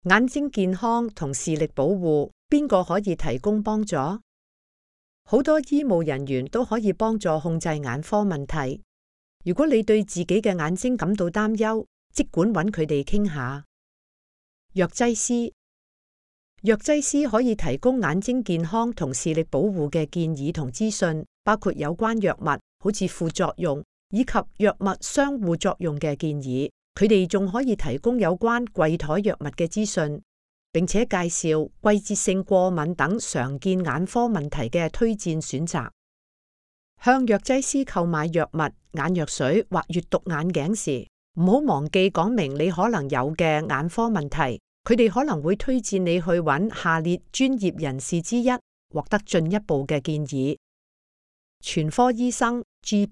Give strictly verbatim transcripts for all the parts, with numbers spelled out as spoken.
眼睛健康同視力保護，邊個可以提供幫助？好多醫務人員都可以幫助控制眼科問題。如果你對自己嘅眼睛感到擔憂，即管揾佢哋傾下。藥劑師，藥劑師可以提供眼睛健康同視力保護嘅建議同資訊，包括有關藥物，好似副作用，以及藥物相互作用嘅建議。佢哋仲可以提供有關櫃台藥物嘅資訊，並且介紹季節性過敏等常見眼科問題嘅推薦選擇。向藥劑師購買藥物、眼藥水或閱讀眼鏡時，唔好忘記講明你可能有嘅眼科問題。佢哋可能會推薦你去揾下列專業人士之一，獲得進一步嘅建議。全科醫生 G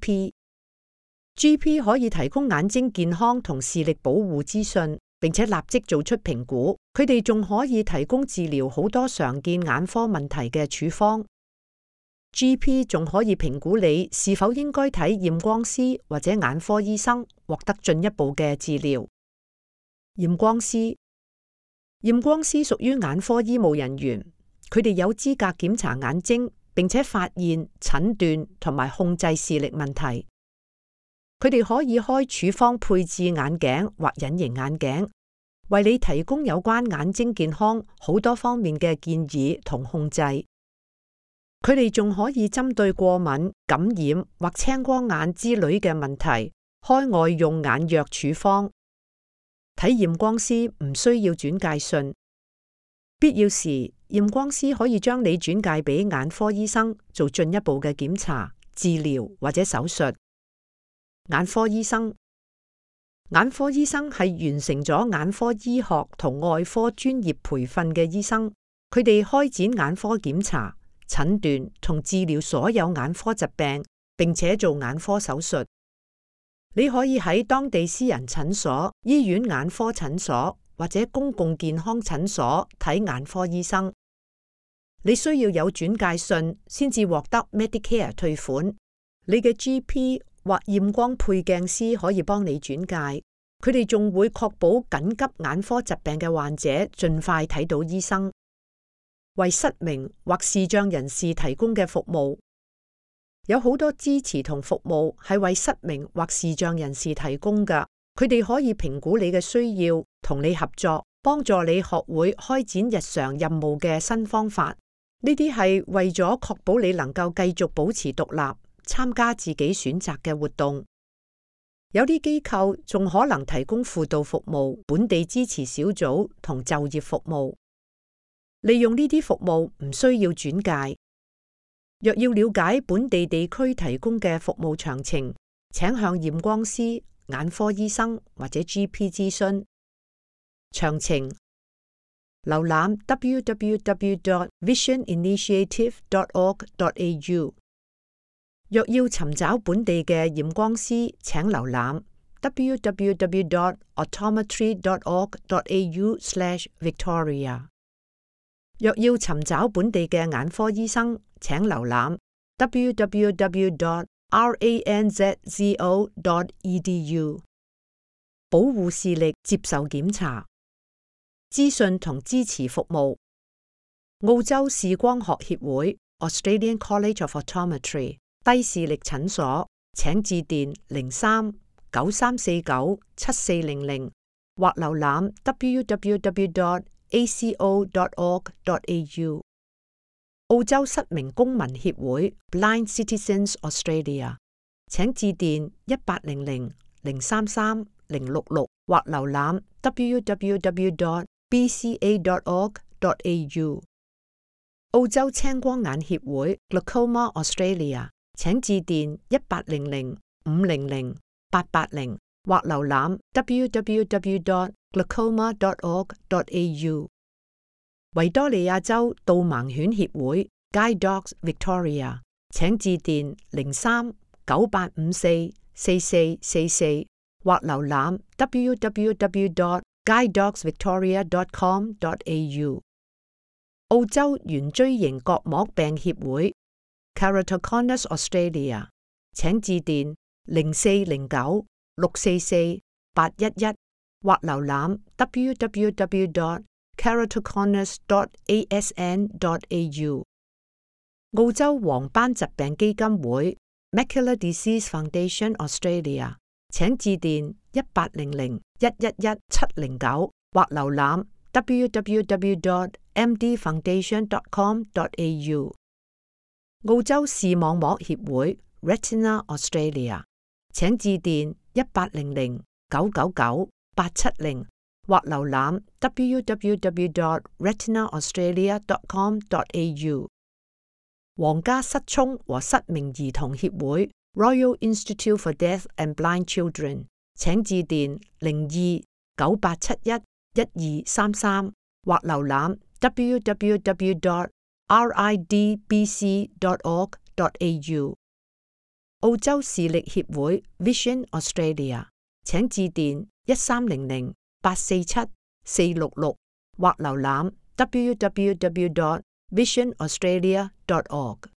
P。G P 可以提供眼睛健康同視力保護資訊，並且立即做出評估。佢哋仲可以提供治療好多常見眼科問題嘅處方。G P 仲可以評估你是否應該睇驗光師或者眼科醫生，獲得進一步嘅治療。驗光師，驗光師屬於眼科醫務人員，佢哋有資格檢查眼睛，並且發現、診斷同埋控制視力問題。佢哋可以開處方配置眼鏡或隱形眼鏡，為你提供有關眼睛健康好多方面嘅建議同控制。佢哋仲可以針對過敏、感染或青光眼之類嘅問題，開外用眼藥處方。睇驗光師唔需要轉介信，必要時驗光師可以將你轉介俾眼科醫生做進一步嘅檢查、治療或者手術。眼科醫生，眼科醫生係完成咗眼科醫學同外科專業培訓嘅醫生，佢哋開展眼科檢查、診斷同治療所有眼科疾病，並且做眼科手術。你可以喺當地私人診所、醫院眼科診所或者公共健康診所睇眼科醫生。你需要有轉介信先至獲得 Medicare 退款。你嘅 G P 或驗光配鏡師可以幫你轉介，佢哋仲會確保緊急眼科疾病嘅患者盡快睇到醫生。為失明或視障人士提供嘅服務，有好多支持同服務係為失明或視障人士提供㗎。佢哋可以評估你嘅需要，同你合作，幫助你學會開展日常任務嘅新方法。呢啲係為咗確保你能夠繼續保持獨立，參加自己選擇嘅活動。有啲機構仲可能提供輔導服務、本地支持小組同就業服務。利用呢啲服務唔需要轉介。若要了解本地地區提供嘅服務詳情，請向驗光師、眼科醫生或者 G P 諮詢。詳情瀏覽 w w w dot vision initiative dot org dot a u。若要尋找本地嘅驗光師，請瀏覽 w w w dot optometry dot org dot a u slash victoria。若要尋找本地嘅眼科醫生，請瀏覽 w w w dot randzo dot e d u。保護視力，接受檢查、資訊同支持服務。澳洲視光學協會 Australian College of Optometry 低視力診所，請致電零三九三四九七四零零或瀏覽 w w w dot a c o dot org dot a u。澳洲失明公民協會 Blind Citizens Australia， 請致電一八零零零三三零六六或瀏覽 w w w dot b c a dot org dot a u。澳洲青光眼協會 Glaucoma Australia， 請致電一八零零五零零八八零或瀏覽 w w w dot glaucoma dot org dot a u。維多利亞州導盲犬協會 Guide Dogs Victoria， 請致電零三九八五四四四四四或瀏覽 w w w dot guide dogs victoria dot com dot a u。澳洲圓錐形角膜病協會 Keratoconus Australia， 請致電零四零九六四四八一一或瀏覽 w w w dot keratoconus dot a s n dot a u。 澳洲黃斑疾病基金會 Macular Disease Foundation Australia， 請致電一八零零一一一七零九或瀏覽 w w w dot m d foundation dot com dot a u。 澳洲視網膜協會 Retina Australia， 請致電一八零零九九九八七零或瀏覽 w w w dot retina australia dot com dot a u。 皇家失聰和失明兒童協會 Royal Institute for Deaf and Blind Children， 請致電零二九八七一一二三三或瀏覽 w w w dot r i d b c dot org dot a u。 澳洲視力協會 Vision Australia， 請致電一三零零八四七四六六或瀏覽 w w w dot vision australia dot org。